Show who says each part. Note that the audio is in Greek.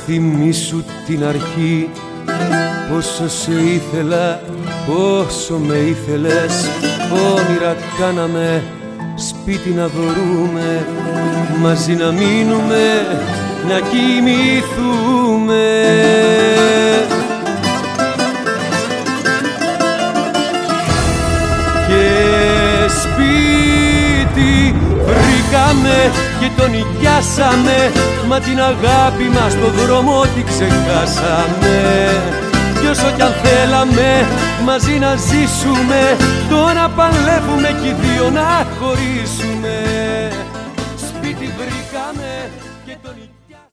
Speaker 1: θυμήσου την αρχή, πόσο σε ήθελα, πόσο με ήθελες. Όνειρα κάναμε, σπίτι να δωρούμε, μαζί να μείνουμε, να κοιμηθούμε. Και σπίτι βρήκαμε και το νοικιάσαμε, μα την αγάπη μας στο δρόμο τη ξεχάσαμε. Κι όσο κι αν θέλαμε μαζί να ζήσουμε, τώρα παλεύουμε κι οι δύο να χωρίσουμε. Σπίτι βρήκαμε και το νοικιάσαμε.